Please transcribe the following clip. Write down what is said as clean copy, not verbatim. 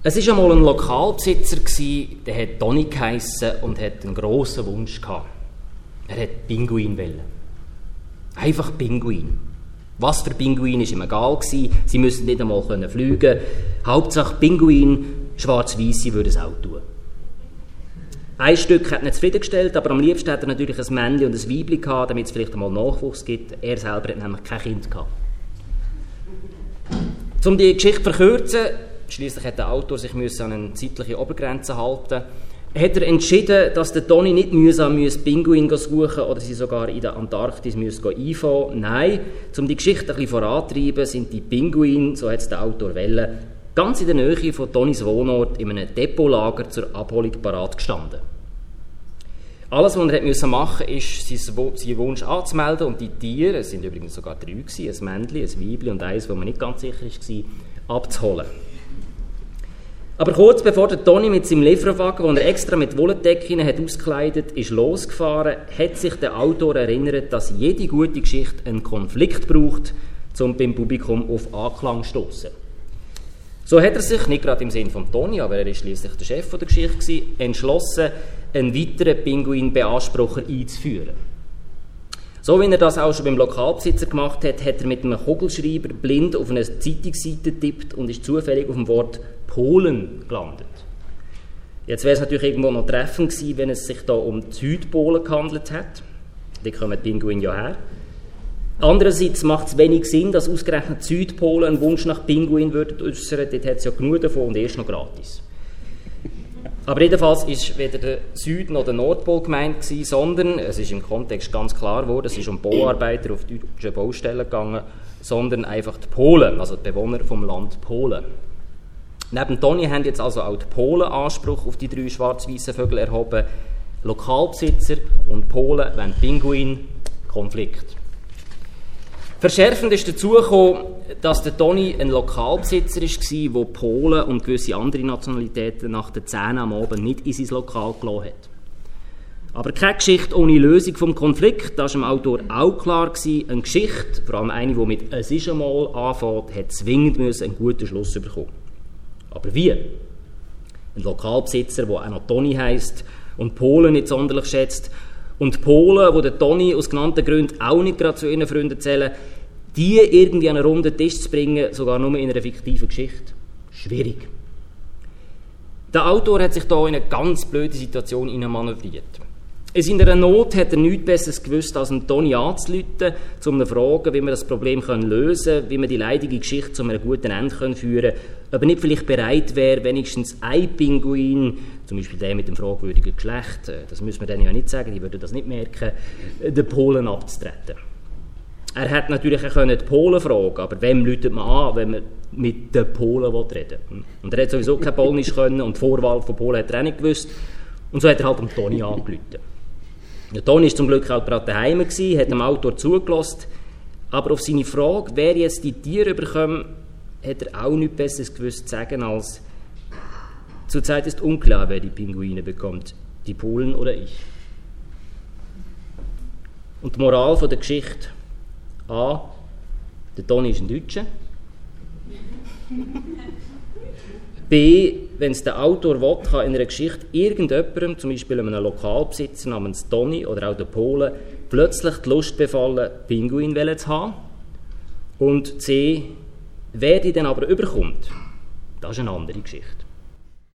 Es war einmal ein Lokalbesitzer, der hat Toni geheissen und hat einen grossen Wunsch gehabt. Er wollte Pinguin wollen. Einfach Pinguin. Was für Pinguin war ihm egal. Sie müssen nicht einmal fliegen können. Hauptsache Pinguin, schwarz-weisse würde es auch tun. Ein Stück hat ihn zufriedengestellt, aber am liebsten hat er natürlich ein Männchen und ein Weibchen gehabt, damit es vielleicht einmal Nachwuchs gibt. Er selber hat nämlich kein Kind gehabt. Um die Geschichte zu verkürzen, schliesslich hat der Autor sich an eine zeitliche Obergrenze halten, hat er entschieden, dass der Toni nicht mühsam Pinguin suchen oder sie sogar in der Antarktis einfangen. Nein, um die Geschichte ein bisschen vorantreiben, sind die Pinguine, so hat es der Autor wollen, ganz in der Nähe von Tonis Wohnort in einem Depotlager zur Abholung parat gestanden. Alles, was er machen musste, ist, seinen Wunsch anzumelden und die Tiere, es sind übrigens sogar 3 gewesen, ein Männchen, ein Weibchen und eins, wo man nicht ganz sicher war, abzuholen. Aber kurz bevor der Toni mit seinem Lieferwagen, den er extra mit Wolldecken ausgekleidet ist losgefahren, hat sich der Autor erinnert, dass jede gute Geschichte einen Konflikt braucht, um beim Publikum auf Anklang zu stossen. So hat er sich, nicht gerade im Sinn von Toni, aber er war schliesslich der Chef der Geschichte, entschlossen, einen weiteren Pinguinbeansprucher einzuführen. So wie er das auch schon beim Lokalbesitzer gemacht hat, hat er mit einem Kugelschreiber blind auf eine Zeitungsseite getippt und ist zufällig auf dem Wort Polen gelandet. Jetzt wäre es natürlich irgendwo noch treffend gewesen, wenn es sich da um die Südpolen gehandelt hat. Da kommen die Pinguine ja her. Andererseits macht es wenig Sinn, dass ausgerechnet die Südpolen einen Wunsch nach Pinguin äußern würden. Dort hat es ja genug davon und erst noch gratis. Aber jedenfalls war weder der Süd- noch der Nordpol gemeint gewesen, sondern, es ist im Kontext ganz klar geworden, es ist um Bauarbeiter auf deutschen Baustellen gegangen, sondern einfach die Polen, also die Bewohner vom Land Polen. Neben Toni haben jetzt also auch die Polen Anspruch auf die 3 schwarz-weißen Vögel erhoben. Lokalbesitzer und Polen wollen Pinguin, Konflikt. Verschärfend ist dazu gekommen, dass der Toni ein Lokalbesitzer war, der Polen und gewisse andere Nationalitäten nach der 10 am Abend nicht in sein Lokal gelassen hat. Aber keine Geschichte ohne Lösung vom Konflikt, das war dem Autor auch klar gewesen. Eine Geschichte, vor allem eine, die mit «Es ist einmal» anfängt, hat zwingend einen guten Schluss bekommen. Aber wie? Ein Lokalbesitzer, der auch noch Toni heisst und Polen nicht sonderlich schätzt, und die Polen, die der Toni aus genannten Gründen auch nicht gerade zu ihren Freunden zählen, die irgendwie an einen runden Tisch zu bringen, sogar nur in einer fiktiven Geschichte. Schwierig. Der Autor hat sich da in eine ganz blöde Situation manövriert. In seiner Not hat er nichts Besseres gewusst, als einen Toni anzurufen, um ihn zu fragen, wie wir das Problem lösen können, wie wir die leidige Geschichte zu einem guten Ende führen können, ob er nicht vielleicht bereit wäre, wenigstens ein Pinguin, zum Beispiel der mit dem fragwürdigen Geschlecht, das müssen wir denen ja nicht sagen, die würden das nicht merken, den Polen abzutreten. Er hätte natürlich auch die Polen fragen, aber wem läutet man an, wenn man mit den Polen reden will? Und er hat sowieso kein Polnisch können und die Vorwahl von Polen hat er auch nicht gewusst. Und so hat er halt am Toni angerufen. Der Toni war zum Glück auch gerade daheim, hat dem Autor zugelassen, aber auf seine Frage, wer jetzt die Tiere bekommt, hat er auch nichts Besseres gewusst zu sagen als: Zurzeit ist unklar, wer die Pinguine bekommt, die Polen oder ich. Und die Moral von der Geschichte: A. Der Toni ist ein Deutscher. B. Wenn es der Autor will, kann in einer Geschichte irgendjemandem, zum Beispiel einem Lokalbesitzer namens Toni oder auch den Polen, plötzlich die Lust befallen, Pinguin zu haben. Und C. Wer die dann aber überkommt, das ist eine andere Geschichte.